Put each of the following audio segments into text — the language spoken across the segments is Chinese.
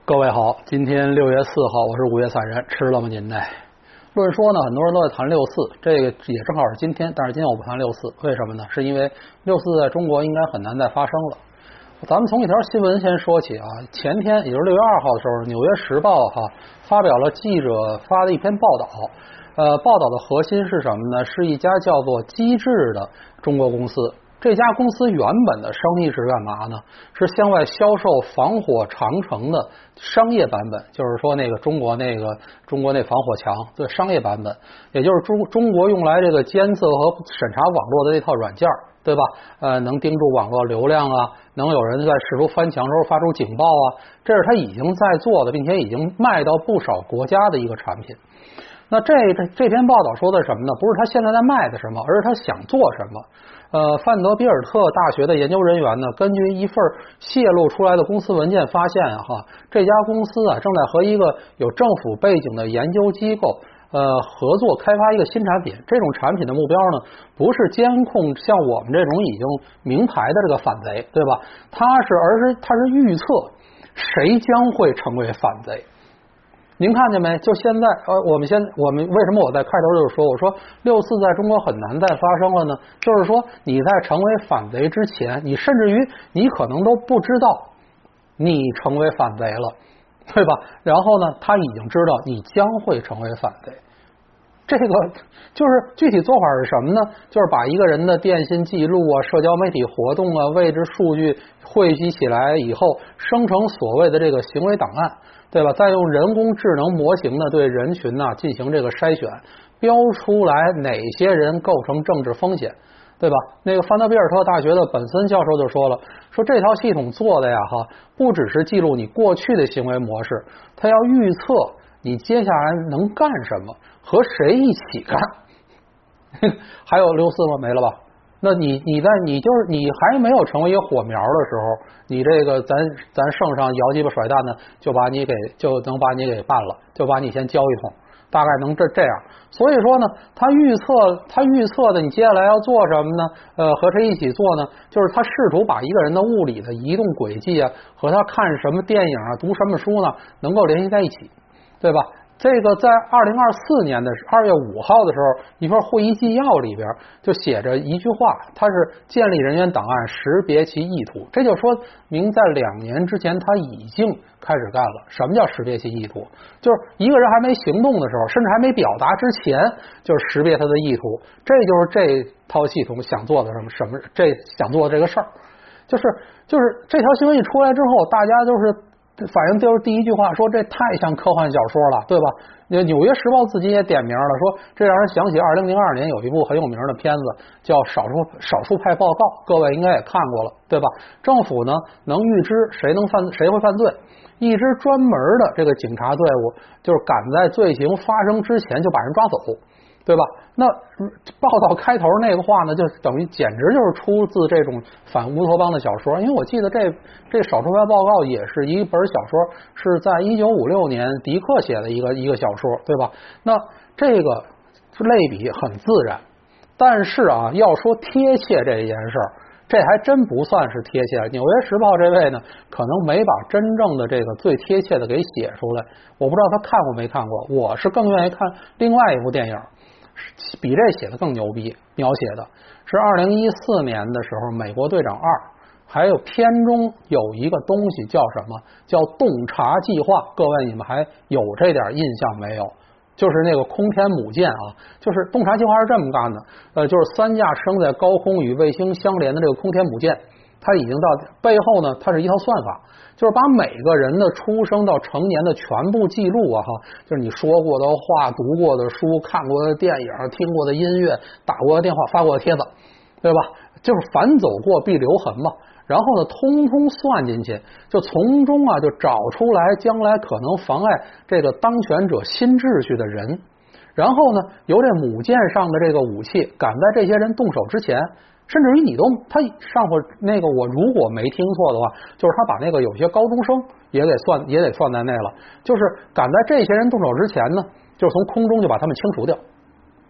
各位好，今天6月4号，我是5月3日，吃了吗您呢？论说呢，很多人都在谈6·4，这个也正好是今天，但是今天我不谈6·4，为什么呢？是因为6·4在中国应该很难再发生了。咱们从一条新闻先说起啊，前天也就是6月2号的时候，《纽约时报》发表了记者发的一篇报道，报道的核心是什么呢？是一家叫做机智的中国公司。这家公司原本的生意是干嘛呢？是向外销售防火长城的商业版本，就是说那个中国那防火墙的商业版本，也就是中国用来这个监测和审查网络的这套软件，对吧？能盯住网络流量啊，能有人在试图翻墙时候发出警报啊，这是他已经在做的，并且已经卖到不少国家的一个产品。那这篇报道说的什么呢？不是他现在在卖的什么，而是他想做什么。范德比尔特大学的研究人员呢，根据一份泄露出来的公司文件发现这家公司正在和一个有政府背景的研究机构合作开发一个新产品。这种产品的目标呢，不是监控像我们这种已经明牌的这个反贼，对吧？而是预测谁将会成为反贼。您看见没？就现在，我们为什么我在开头就是说，我说6·4在中国很难再发生了呢？就是说你在成为反贼之前，你甚至于你可能都不知道你成为反贼了，对吧？然后呢，他已经知道你将会成为反贼。这个就是具体做法是什么呢？就是把一个人的电信记录啊、社交媒体活动啊、位置数据汇集起来以后，生成所谓的这个行为档案，对吧？再用人工智能模型呢对人群进行这个筛选，标出来哪些人构成政治风险，对吧？那个范德比尔特大学的本森教授就说了，说这套系统做的不只是记录你过去的行为模式，它要预测你接下来能干什么，和谁一起干。还有6·4吗？没了吧？那你还没有成为一个火苗的时候，你这个咱圣上摇鸡巴甩蛋呢，就能把你给办了，就把你先教一通，大概能这样。所以说呢，他预测的你接下来要做什么呢？和谁一起做呢？就是他试图把一个人的物理的移动轨迹和他看什么电影读什么书呢，能够联系在一起，对吧？这个在2024年的2月5号的时候，一份会议纪要里边就写着一句话，它是建立人员档案，识别其意图。这就说明在2年之前他已经开始干了。什么叫识别其意图？就是一个人还没行动的时候，甚至还没表达之前，就是识别他的意图。这就是这套系统想做的想做的这个事儿。就是这条新闻一出来之后，大家反映就是第一句话说这太像科幻小说了，对吧？纽约时报自己也点名了，说这让人想起2002年有一部很有名的片子叫少数派报告，各位应该也看过了，对吧？政府呢能预知谁会犯罪，一支专门的这个警察队伍就是赶在罪行发生之前就把人抓走，对吧？那报道开头那个话呢，就等于简直就是出自这种反乌托邦的小说。因为我记得这少数派报告也是一本小说，是在1956年迪克写的一个小说，对吧？那这个类比很自然，但是要说贴切这件事儿，这还真不算是贴切。纽约时报这位呢，可能没把真正的这个最贴切的给写出来。我不知道他看过没看过，我是更愿意看另外一部电影，比这写的更牛逼，描写的是2014年的时候美国队长2，还有片中有一个东西叫什么？叫洞察计划。各位你们还有这点印象没有？就是那个空天母舰就是洞察计划是这么干的，就是3架升在高空与卫星相连的这个空天母舰，它已经到背后呢，它是一套算法，就是把每个人的出生到成年的全部记录就是你说过的话、读过的书、看过的电影、听过的音乐、打过的电话、发过的帖子，对吧？就是凡走过必留痕嘛。然后呢，通通算进去，就从中就找出来将来可能妨碍这个当权者新秩序的人，然后呢，由这母舰上的这个武器赶在这些人动手之前，甚至于他上回那个我如果没听错的话，就是他把那个有些高中生也得算在内了，就是赶在这些人动手之前呢，就是从空中就把他们清除掉。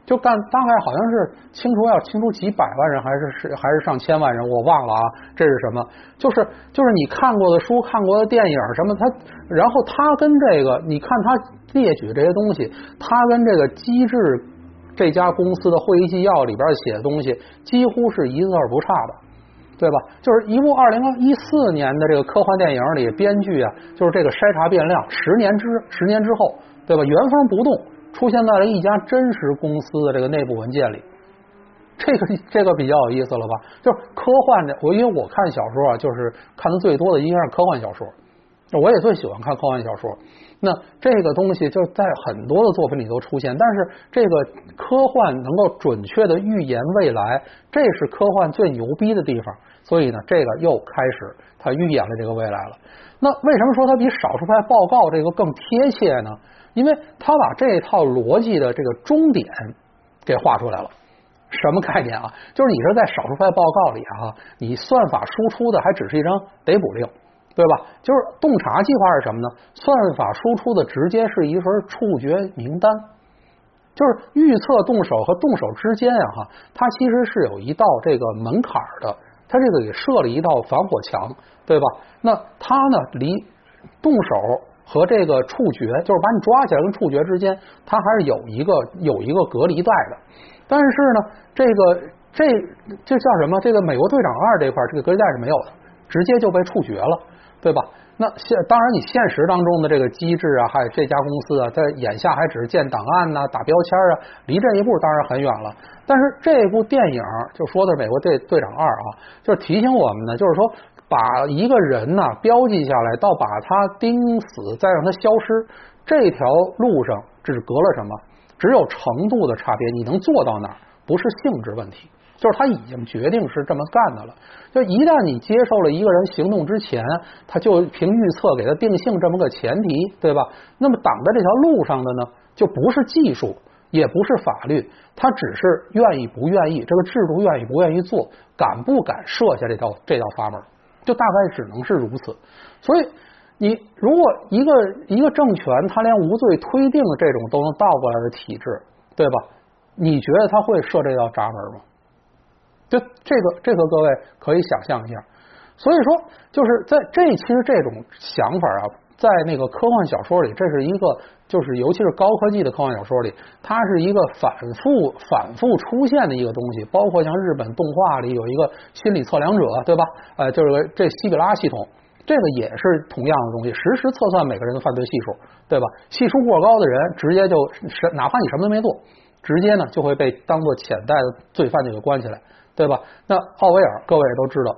就大概好像是要清除几百万人，还是上千万人，我忘了啊。这是什么？就是你看过的书、看过的电影什么，然后他跟这个，你看他列举这些东西，他跟这个机智这家公司的会议纪要里边写的东西，几乎是一字不差的，对吧？就是一部2014年的这个科幻电影里，编剧啊，就是这个筛查变量，10年之后，对吧？原封不动出现在了一家真实公司的这个内部文件里，这个比较有意思了吧？就是科幻的，因为我看小说啊，就是看的最多的应该是科幻小说，我也最喜欢看科幻小说。那这个东西就在很多的作品里都出现，但是这个科幻能够准确的预言未来，这是科幻最牛逼的地方。所以呢，这个又开始他预言了这个未来了。那为什么说它比少数派报告这个更贴切呢？因为他把这套逻辑的这个终点给画出来了。什么概念啊？就是你是在少数派报告里啊，你算法输出的还只是一张逮捕令，对吧？就是洞察计划是什么呢？算法输出的直接是一份处决名单，就是预测动手和动手之间啊，它其实是有一道这个门槛的，它这个给设了一道防火墙，对吧？那它呢，离动手和这个处决，就是把你抓起来跟处决之间，它还是有一个隔离带的。但是呢，这叫什么？这个美国队长2这块这个隔离带是没有的，直接就被处决了，对吧？那当然，你现实当中的这个机制啊，还有这家公司啊，在眼下还只是建档案呐、打标签啊，离这一步当然很远了。但是这部电影就说的是美国队长2啊，就是提醒我们呢，就是说把一个人呐标记下来，到把他钉死，再让他消失，这条路上只隔了什么？只有程度的差别，你能做到哪儿？不是性质问题，就是他已经决定是这么干的了。就一旦你接受了一个人行动之前，他就凭预测给他定性这么个前提，对吧？那么挡在这条路上的呢，就不是技术，也不是法律，他只是愿意不愿意，这个制度愿意不愿意做，敢不敢设下这道阀门，就大概只能是如此。所以你如果一个政权，他连无罪推定这种都能倒过来的体制，对吧？你觉得他会设这道闸门吗？就这个各位可以想象一下。所以说，就是其实这种想法啊，在那个科幻小说里，这是一个就是尤其是高科技的科幻小说里，它是一个反复出现的一个东西。包括像日本动画里有一个心理测量者，对吧？就是这西比拉系统。这个也是同样的东西，实时测算每个人的犯罪系数，对吧？系数过高的人，直接哪怕你什么都没做，直接呢就会被当作潜在的罪犯就给关起来，对吧？那奥威尔各位也都知道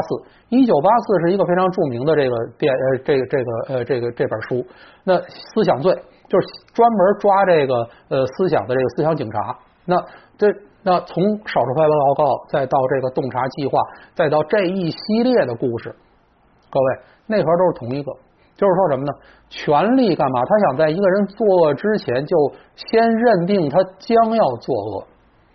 ，1984是一个非常著名的这本书。那思想罪就是专门抓这个思想的这个思想警察。那从少数派报告再到这个洞察计划，再到这一系列的故事。各位，内核都是同一个，就是说什么呢？权力干嘛？他想在一个人作恶之前，就先认定他将要作恶，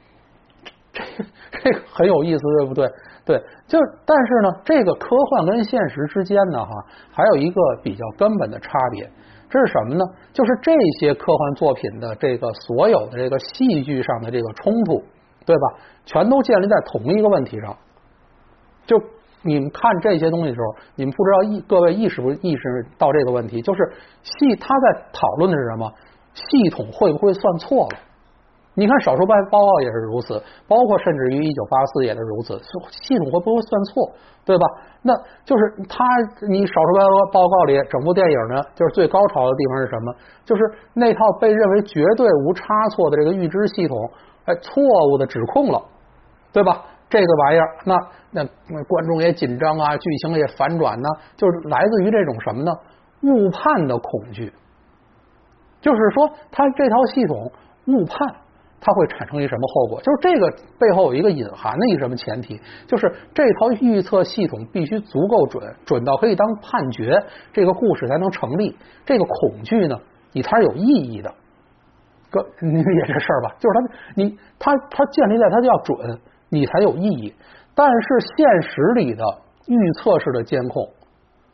这个很有意思，对不对？对，但是呢，这个科幻跟现实之间呢，还有一个比较根本的差别，这是什么呢？就是这些科幻作品的这个所有的这个戏剧上的这个冲突，对吧？全都建立在同一个问题上，就。你们看这些东西的时候，你们不知道各位意识到这个问题，就是他在讨论的是什么？系统会不会算错了？你看少数派报告也是如此，包括甚至于1984也是如此，系统会不会算错，对吧？那就是你少数派报告里整部电影呢，就是最高潮的地方是什么？就是那套被认为绝对无差错的这个预知系统，错误的指控了，对吧？这个玩意儿，那观众也紧张啊，剧情也反转呢，就是来自于这种什么呢？误判的恐惧。就是说，它这套系统误判，它会产生一什么后果？就是这个背后有一个隐含的一个什么前提？就是这套预测系统必须足够准到可以当判决，这个故事才能成立。这个恐惧呢，你才是有意义的。你理解这事儿吧？就是它建立在它就要准。你才有意义，但是现实里的预测式的监控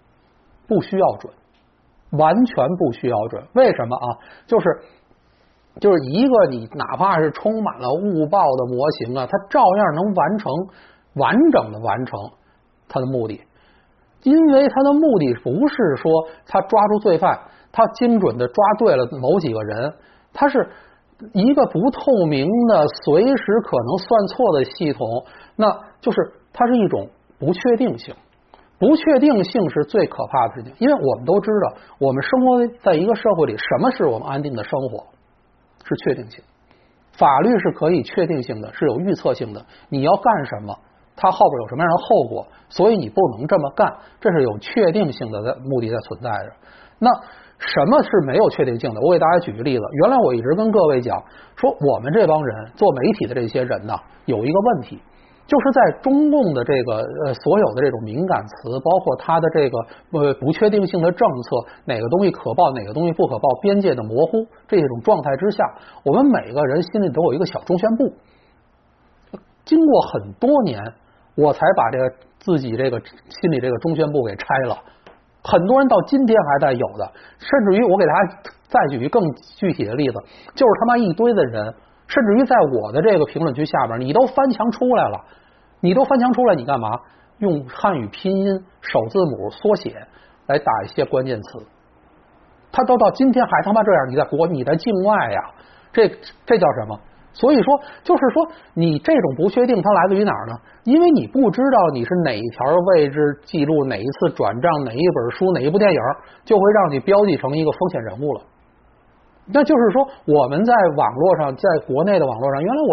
不需要准，完全不需要准。为什么啊？就是就是一个你哪怕是充满了误报的模型啊，它照样能完整的完成它的目的。因为它的目的不是说他抓住罪犯，他精准的抓对了某几个人，它是一个不透明的随时可能算错的系统，那就是它是一种不确定性。不确定性是最可怕的事情，因为我们都知道，我们生活在一个社会里，什么是我们安定的生活？是确定性。法律是可以确定性的，是有预测性的，你要干什么，它后边有什么样的后果，所以你不能这么干，这是有确定性的目的在存在着。那什么是没有确定性的？我给大家举个例子。原来我一直跟各位讲说，我们这帮人做媒体的这些人呢，有一个问题，就是在中共的这个所有的这种敏感词，包括它的这个不确定性的政策，哪个东西可报，哪个东西不可报，边界的模糊这种状态之下，我们每个人心里都有一个小中宣部。经过很多年，我才把这个自己这个心里这个中宣部给拆了。很多人到今天还在有的，甚至于我给大家再举一更具体的例子，就是他妈一堆的人，甚至于在我的这个评论区下边，你都翻墙出来了，你干嘛？用汉语拼音首字母缩写来打一些关键词，他都到今天还他妈这样，你在境外呀，这叫什么？所以说，就是说，你这种不确定，它来自于哪儿呢？因为你不知道你是哪一条位置记录，哪一次转账，哪一本书，哪一部电影，就会让你标记成一个风险人物了。那就是说，我们在网络上，在国内的网络上，原来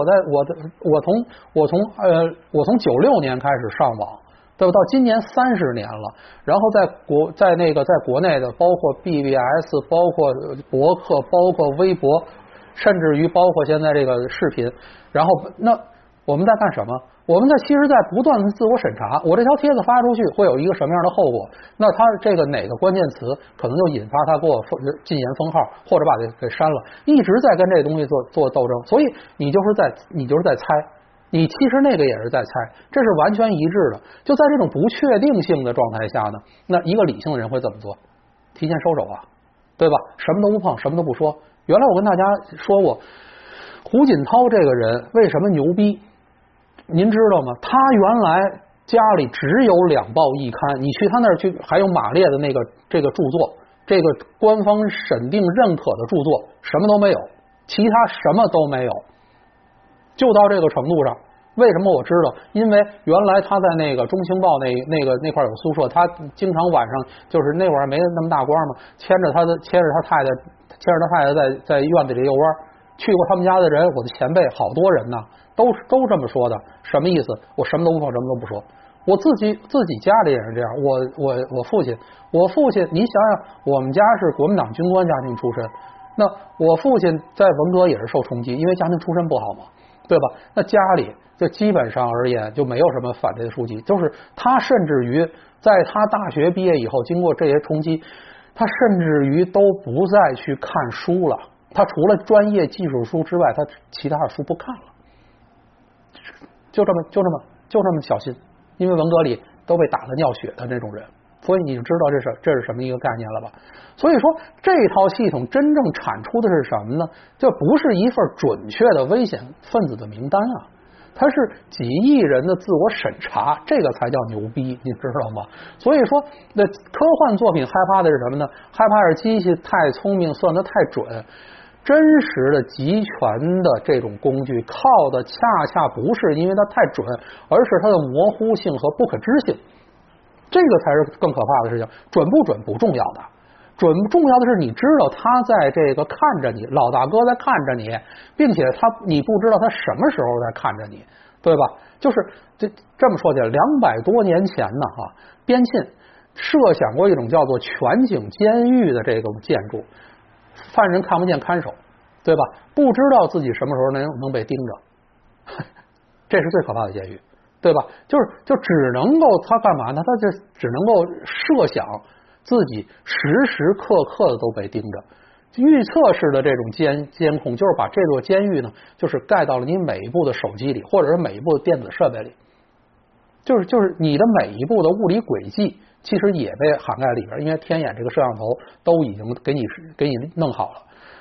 我从96年开始上网，对吧？到今年30年了，然后在国内的，包括 BBS， 包括博客，包括微博。甚至于包括现在这个视频，然后那我们在干什么？我们其实在不断的自我审查，我这条帖子发出去会有一个什么样的后果？那他这个哪个关键词可能就引发他给我禁言封号，或者把这给删了，一直在跟这东西做斗争，所以你就是在猜，你其实那个也是在猜，这是完全一致的。就在这种不确定性的状态下呢，那一个理性的人会怎么做？提前收手啊，对吧？什么都不碰，什么都不说。原来我跟大家说过，胡锦涛这个人为什么牛逼？您知道吗？他原来家里只有2报一刊，你去他那儿去，还有马列的这个著作，这个官方审定认可的著作，什么都没有，其他什么都没有，就到这个程度上。为什么我知道？因为原来他在那个中青报那块有宿舍，他经常晚上就是那会儿没那么大官嘛，牵着他太太在院子里遛弯，去过他们家的人，我的前辈好多人呢，都这么说的。什么意思？我什么都不碰，什么都不说。我自己家里也是这样。我父亲，你想想，我们家是国民党军官家庭出身，那我父亲在文革也是受冲击，因为家庭出身不好嘛，对吧？那家里就基本上而言就没有什么反对的书籍，就是他甚至于在他大学毕业以后，经过这些冲击，他甚至于都不再去看书了。他除了专业技术书之外，他其他的书不看了，就这么小心。因为文革里都被打得尿血的那种人，所以你就知道这是什么一个概念了吧？所以说这套系统真正产出的是什么呢？这不是一份准确的危险分子的名单啊，它是几亿人的自我审查，这个才叫牛逼，你知道吗？所以说，那科幻作品害怕的是什么呢？害怕是机器太聪明，算得太准。真实的集权的这种工具，靠的恰恰不是因为它太准，而是它的模糊性和不可知性。这个才是更可怕的事情。准不准不重要的，重要的是你知道他在这个看着你，老大哥在看着你，并且你不知道他什么时候在看着你，对吧？就是这么说起来，200多年前呢，边沁设想过一种叫做全景监狱的这种建筑。犯人看不见看守，对吧？不知道自己什么时候能被盯着，这是最可怕的监狱，对吧？就只能够他干嘛呢？他就只能够设想自己时时刻刻的都被盯着。预测式的这种监控，就是把这座监狱呢，就是盖到了你每一部的手机里，或者是每一部的电子设备里，就是你的每一步的物理轨迹。其实也被涵盖里边，因为天眼这个摄像头都已经给你弄好了。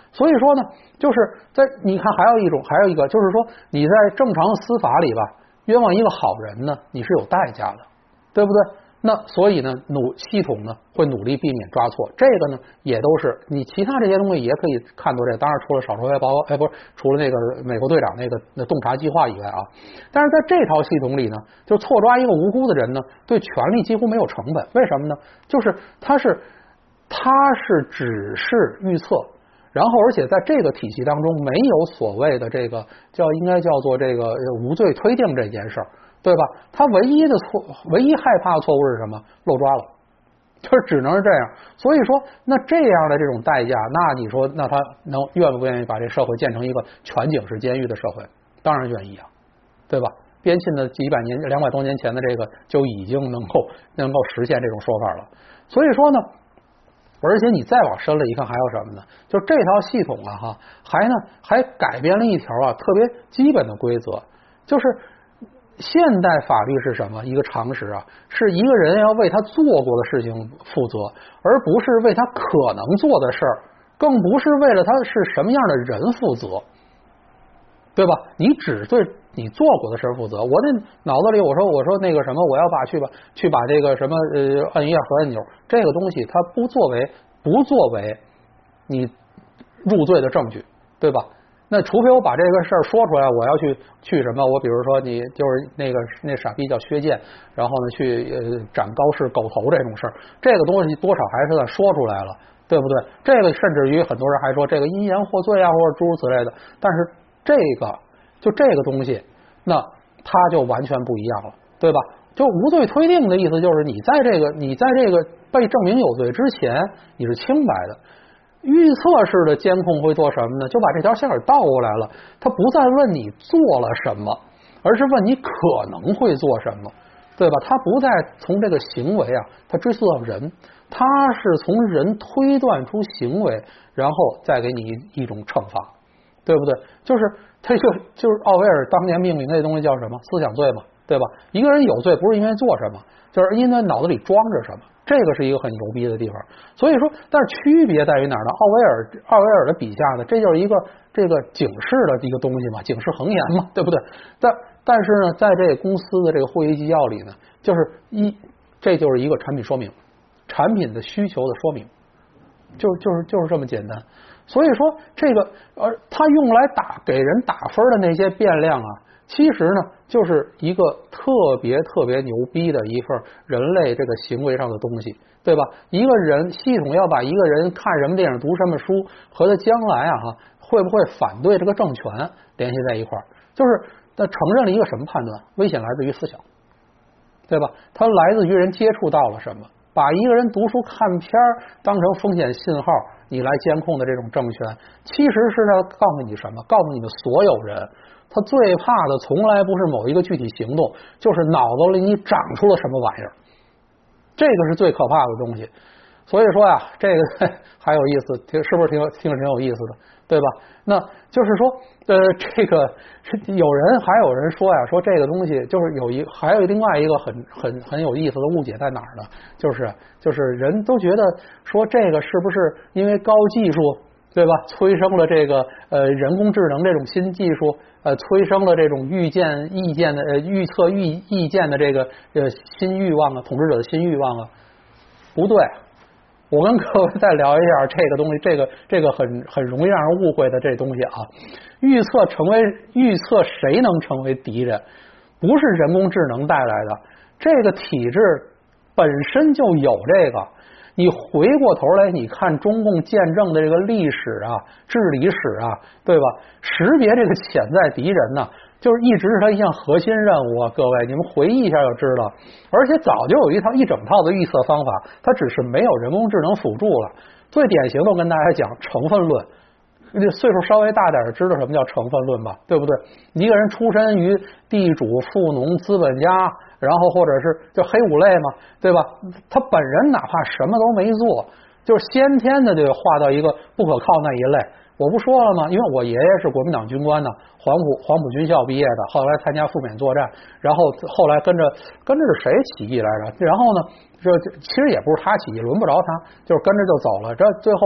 所以说呢，就是在你看还有一个就是说你在正常司法里吧，冤枉一个好人呢，你是有代价的，对不对？那所以呢，系统呢会努力避免抓错，这个呢也都是你其他这些东西也可以看到这个，当然除了少数派包括不是除了那个美国队长那洞察计划以外啊，但是在这套系统里呢，就错抓一个无辜的人呢，对权力几乎没有成本，为什么呢？就是它是只是预测。然后，而且在这个体系当中，没有所谓的这个应该叫做这个无罪推定这件事儿，对吧？他唯一害怕的错误是什么？漏抓了，就是只能是这样。所以说，那这样的这种代价，那你说，那他愿不愿意把这社会建成一个全景式监狱的社会？当然愿意啊，对吧？边沁的几百年、200多年前的这个就已经能够实现这种说法了。所以说呢。而且你再往深了一看，还有什么呢？就是这套系统啊，还改变了一条啊特别基本的规则，就是现代法律是什么？一个常识啊，是一个人要为他做过的事情负责，而不是为他可能做的事儿，更不是为了他是什么样的人负责，对吧？你只对你做过的事儿负责。我那脑子里我说那个什么，我要去把这个什么摁一下核按钮，这个东西它不作为你入罪的证据，对吧？那除非我把这个事儿说出来，我要去什么？我比如说你就是那傻逼叫薛剑，然后呢去斩高氏狗头这种事儿，这个东西多少还是算说出来了，对不对？这个甚至于很多人还说这个因言获罪啊，或者诸如此类的，但是这个东西，那它就完全不一样了，对吧？就无罪推定的意思就是你在这个被证明有罪之前你是清白的。预测式的监控会做什么呢？就把这条线给倒过来了，他不再问你做了什么，而是问你可能会做什么，对吧？他不再从这个行为啊，他追溯到人，他是从人推断出行为，然后再给你一种惩罚，对不对？就是奥威尔当年命名那东西叫什么？思想罪嘛，对吧？一个人有罪不是因为做什么，就是因为脑子里装着什么。这个是一个很牛逼的地方，所以说，但是区别在于哪儿呢？奥威尔的笔下呢，这就是一个这个警示的一个东西嘛，警示恒言嘛，对不对？但是呢，在这个公司的这个会议纪要里呢，这就是一个产品说明，产品的需求的说明，就是这么简单。所以说，这个他用来给人打分的那些变量啊。其实呢，就是一个特别牛逼的一份人类这个行为上的东西，对吧？一个人系统要把一个人看什么电影、读什么书和他将来会不会反对这个政权联系在一块儿，就是他承认了一个什么判断？危险来自于思想，对吧？它来自于人接触到了什么，把一个人读书看片当成风险信号，你来监控的这种政权，其实是要告诉你什么？告诉你们所有人。他最怕的从来不是某一个具体行动，就是脑子里你长出了什么玩意儿，这个是最可怕的东西。所以说呀，这个还有意思，是不是听着挺有意思的，对吧？那就是说，这个还有人说呀，说这个东西就是还有另外一个很有意思的误解在哪儿呢？就是人都觉得说这个是不是因为高技术？对吧？催生了这个人工智能这种新技术，催生了这种预测意见的这个新欲望啊，统治者的新欲望啊，不对。我跟各位再聊一下这个东西，这个很容易让人误会的这东西啊。预测谁能成为敌人，不是人工智能带来的，这个体制本身就有这个。你回过头来，你看中共建政的这个历史啊、治理史啊，对吧？识别这个潜在敌人呢，就是一直是他一项核心任务啊。各位，你们回忆一下就知道。而且早就有一整套的预测方法，它只是没有人工智能辅助了。最典型的，我跟大家讲成分论。岁数稍微大点的知道什么叫成分论吧，对不对？一个人出身于地主、富农、资本家，然后或者是就黑五类嘛，对吧？他本人哪怕什么都没做，就是先天的就划到一个不可靠那一类。我不说了吗？因为我爷爷是国民党军官呢，黄埔军校毕业的，后来参加赴缅作战，然后后来跟着是谁起义来着？然后呢，这其实也不是他起义，轮不着他，就是跟着就走了。这最后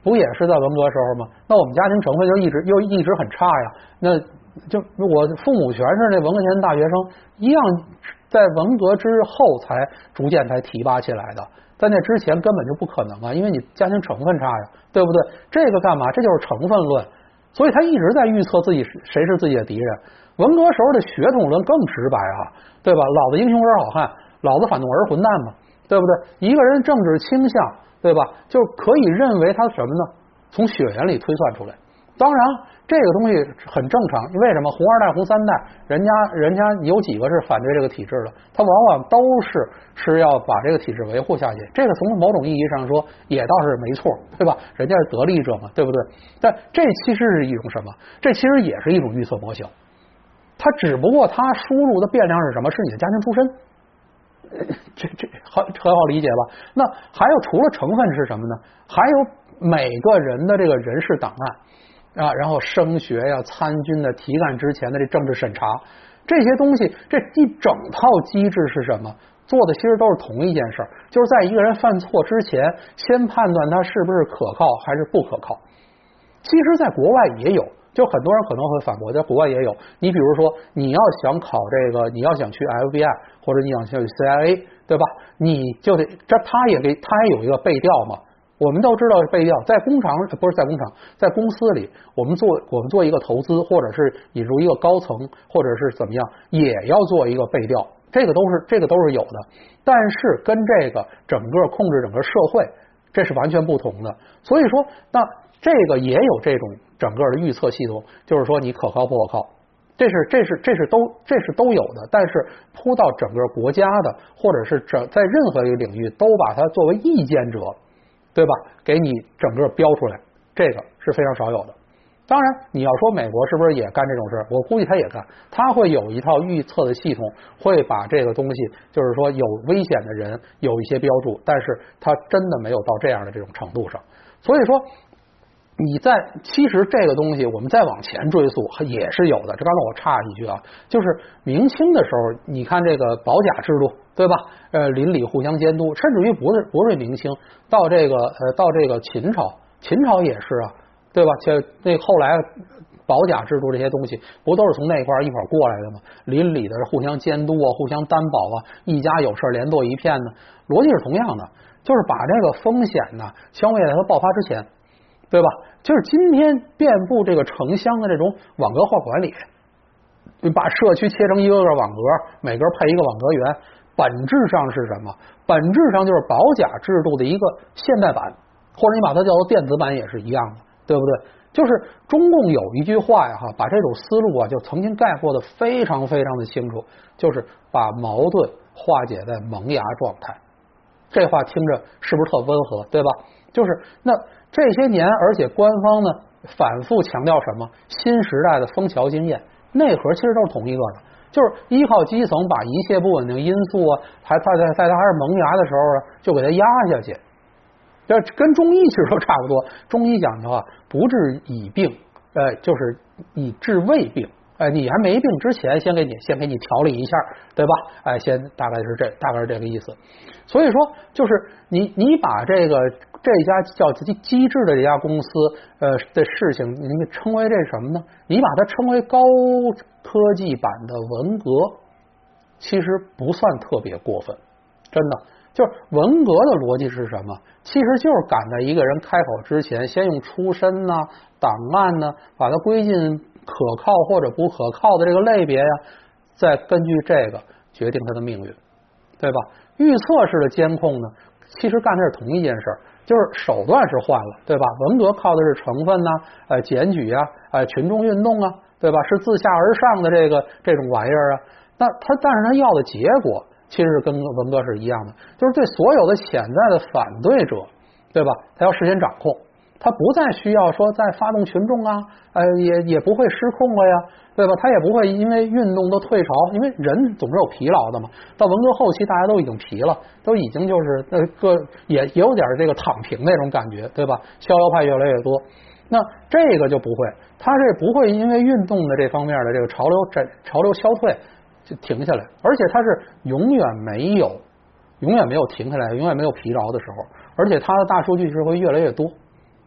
不也是在文革时候吗？那我们家庭成分就一直很差呀。那就我父母全是那文革前大学生，一样在文革之后才逐渐才提拔起来的，在那之前根本就不可能啊，因为你家庭成分差呀，对不对？这个干嘛？这就是成分论。所以他一直在预测自己谁是自己的敌人。文革时候的血统论更直白啊，对吧？老子英雄儿好汉，老子反动儿混蛋嘛，对不对？一个人政治倾向，对吧？就可以认为他什么呢？从血缘里推算出来。当然，这个东西很正常。为什么红二代、红三代，人家有几个是反对这个体制的？他往往都是要把这个体制维护下去。这个从某种意义上说，也倒是没错，对吧？人家是得利者嘛，对不对？但这其实是一种什么？这其实也是一种预测模型。它只不过它输入的变量是什么？是你的家庭出身。这很好理解吧？那还有除了成分是什么呢？还有每个人的这个人事档案啊，然后升学呀、参军的、提干之前的这政治审查，这些东西，这一整套机制是什么？做的其实都是同一件事儿，就是在一个人犯错之前，先判断他是不是可靠还是不可靠。其实，在国外也有。就很多人可能会反驳，在国外也有。你比如说，你要想考这个，你要想去 FBI 或者你想去 CIA， 对吧？你就得他也有一个背调嘛。我们都知道背调，在工厂不是在工厂，在公司里，我们做一个投资，或者是引入一个高层，或者是怎么样，也要做一个背调。这个都是有的。但是跟这个整个控制整个社会，这是完全不同的。所以说，那这个也有这种整个的预测系统，就是说你可靠不可靠，这是都有的。但是铺到整个国家的，或者是在任何一个领域，都把它作为意见者，对吧？给你整个标出来，这个是非常少有的。当然，你要说美国是不是也干这种事儿？我估计他也干，他会有一套预测的系统，会把这个东西，就是说有危险的人有一些标注，但是他真的没有到这样的这种程度上。所以说，其实这个东西我们再往前追溯也是有的。这刚才我插一句啊，就是明清的时候，你看这个保甲制度，对吧？邻里互相监督，甚至于不是明清，到这个秦朝也是啊，对吧？那后来保甲制度这些东西，不都是从那块一块过来的吗？邻里的互相监督啊，互相担保啊，一家有事连坐一片呢，逻辑是同样的，就是把这个风险呢消灭在它爆发之前。对吧？就是今天遍布这个城乡的这种网格化管理，把社区切成一个个网格，每格配一个网格员，本质上是什么？本质上就是保甲制度的一个现代版，或者你把它叫做电子版也是一样的，对不对？就是中共有一句话呀，把这种思路啊，就曾经概括的非常非常的清楚，就是把矛盾化解在萌芽状态。这话听着是不是特温和，对吧？就是那这些年，而且官方呢反复强调什么新时代的枫桥经验，内核其实都是同一个的，就是依靠基层把一切不稳定因素啊，在它还是萌芽的时候啊，就给它压下去。这跟中医其实都差不多。中医讲的话，不治已病，就是以治未病。你还没病之前，先给你调理一下，对吧？大概是这个意思。所以说，就是你把这家叫机智的这家公司的事情，你称为这什么呢？你把它称为高科技版的文革，其实不算特别过分，真的。就是文革的逻辑是什么？其实就是赶在一个人开口之前，先用出身呐、档案呐，把它归进可靠或者不可靠的这个类别呀，再根据这个决定他的命运，对吧？预测式的监控呢，其实干的是同一件事儿，就是手段是换了，对吧？文革靠的是成分呐、检举啊、群众运动啊，对吧？是自下而上的这种玩意儿啊。但是他要的结果其实是跟文革是一样的，就是对所有的潜在的反对者，对吧？他要事先掌控。他不再需要说再发动群众啊，也不会失控了呀，对吧？他也不会因为运动都退潮，因为人总是有疲劳的嘛。到文革后期，大家都已经疲了，都已经就是也有点这个躺平那种感觉，对吧？逍遥派越来越多，那这个就不会，他这不会因为运动的这方面的这个潮流消退就停下来，而且他是永远没有停下来，永远没有疲劳的时候，而且他的大数据是会越来越多。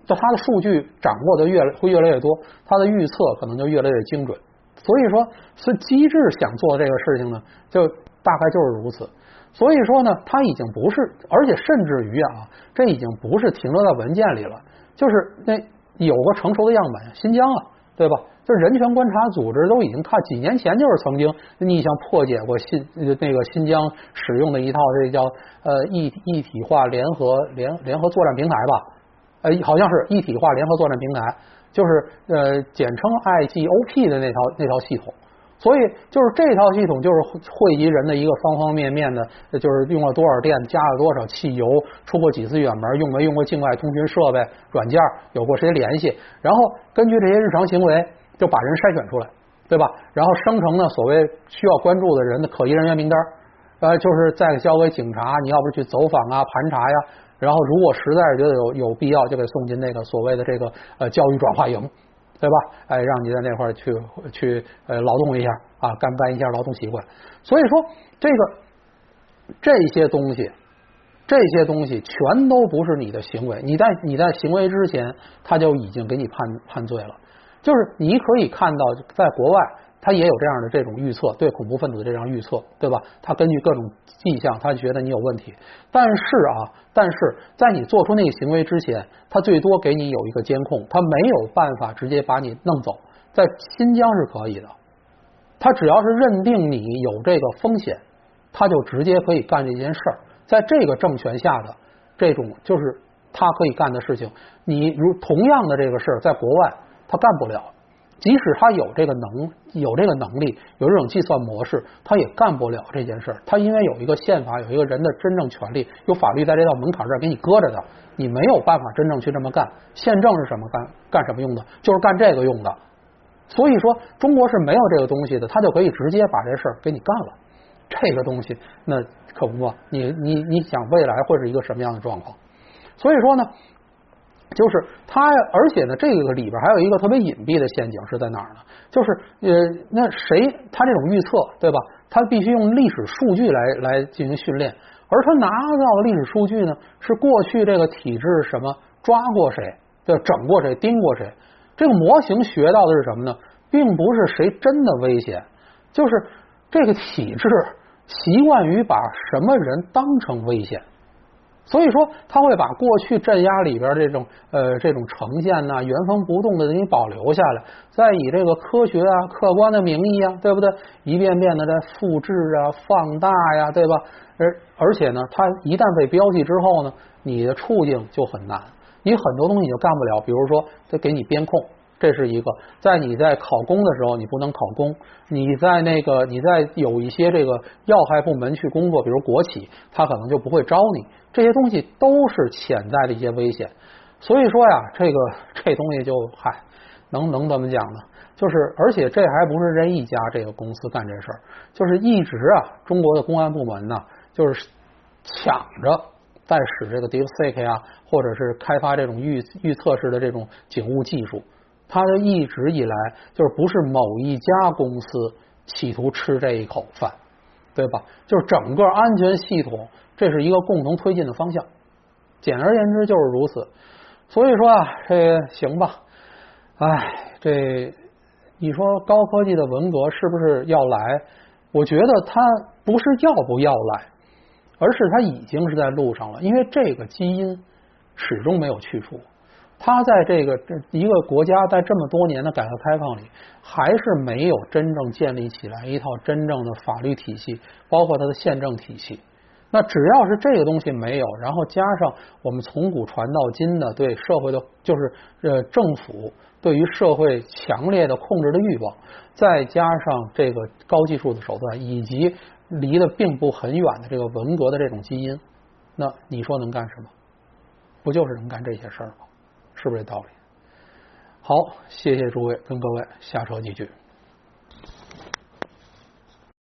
就它的数据掌握的会越来越多，它的预测可能就越来越精准。所以说，是机制想做这个事情呢，就大概就是如此。所以说呢，它已经不是，而且甚至于啊，这已经不是停留在文件里了，就是那有个成熟的样本，新疆啊，对吧？就是人权观察组织都已经看几年前就是曾经逆向破解过新疆使用的一套这叫一体化联合作战平台吧，好像是一体化联合作战平台，就是简称 IGOP 的那套系统。所以就是这套系统就是汇集人的一个方方面面的，就是用了多少电，加了多少汽油，出过几次远门，用没用过境外通讯设备软件，有过谁联系，然后根据这些日常行为就把人筛选出来，对吧？然后生成呢所谓需要关注的人的可疑人员名单，就是再交给警察，你要不去走访啊盘查呀，然后如果实在是觉得有必要，就给送进那个所谓的这个教育转化营，对吧？让你在那块儿去劳动一下啊，干一下劳动习惯。所以说这些东西全都不是你的行为，你在行为之前，他就已经给你判罪了。就是你可以看到，在国外他也有这样的这种预测，对恐怖分子的这样预测，对吧？他根据各种迹象，他觉得你有问题。但是在你做出那个行为之前，他最多给你有一个监控，他没有办法直接把你弄走。在新疆是可以的，他只要是认定你有这个风险，他就直接可以干这件事儿。在这个政权下的这种就是他可以干的事情，你同样的这个事儿在国外他干不了。即使他有这个能力，有这种计算模式，他也干不了这件事儿。他因为有一个宪法，有一个人的真正权利，有法律在这道门槛这儿给你搁着的，你没有办法真正去这么干。宪政是什么干什么用的？就是干这个用的。所以说，中国是没有这个东西的，他就可以直接把这事儿给你干了。这个东西那可不嘛，你想未来会是一个什么样的状况？所以说呢。就是它，而且呢，这个里边还有一个特别隐蔽的陷阱是在哪儿呢？就是那他这种预测，对吧？他必须用历史数据来进行训练，而他拿到的历史数据呢，是过去这个体制什么抓过谁，就整过谁，盯过谁。这个模型学到的是什么呢？并不是谁真的危险，就是这个体制习惯于把什么人当成危险。所以说，他会把过去镇压里边这种呈现呐、原封不动的给你保留下来，再以这个科学啊、客观的名义啊，对不对？一遍遍的在复制啊、放大呀，对吧？而且呢，它一旦被标记之后呢，你的处境就很难，你很多东西你就干不了。比如说，它给你编控。这是一个，你在考公的时候，你不能考公；你在有一些这个要害部门去工作，比如国企，他可能就不会招你。这些东西都是潜在的一些危险。所以说呀，这东西就能怎么讲呢？就是而且这还不是这一家这个公司干这事儿，就是一直中国的公安部门呢，就是抢着在使这个 DeepSeek 啊，或者是开发这种预测式的这种警务技术。它一直以来就是不是某一家公司企图吃这一口饭，对吧？就是整个安全系统，这是一个共同推进的方向。简而言之就是如此。所以说这行吧，这你说高科技的文革是不是要来？我觉得它不是要不要来，而是它已经是在路上了，因为这个基因始终没有去除。他在一个国家在这么多年的改革开放里，还是没有真正建立起来一套真正的法律体系，包括它的宪政体系。那只要是这个东西没有，然后加上我们从古传到今的对社会的，就是政府对于社会强烈的控制的欲望，再加上这个高技术的手段，以及离得并不很远的这个文革的这种基因，那你说能干什么？不就是能干这些事儿吗？是不是这道理？好，谢谢诸位，跟各位下车继续。